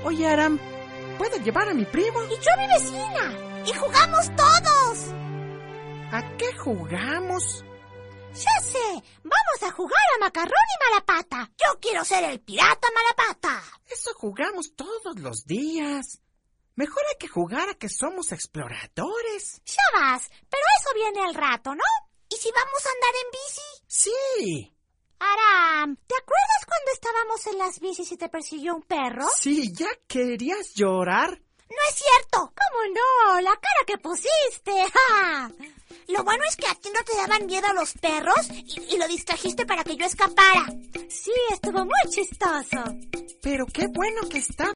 Oye, Aram, ¿puedo llevar a mi primo? Y yo a mi vecina. Y jugamos todos. ¿A qué jugamos? Ya sé, vamos a jugar a Macarrón y Malapata. Yo quiero ser el pirata Malapata. Eso jugamos todos los días. Mejor hay que jugar a que somos exploradores. Ya vas, pero eso viene al rato, ¿no? ¿Y si vamos a andar en bici? Sí. Aram, ¿te acuerdas cuando estábamos en las bicis y te persiguió un perro? Sí, ¿ya querías llorar? No es cierto. ¿Cómo no? La cara que pusiste. ¡Ja! Lo bueno es que a ti no te daban miedo los perros y lo distrajiste para que yo escapara. Sí, estuvo muy chistoso. Pero qué bueno que está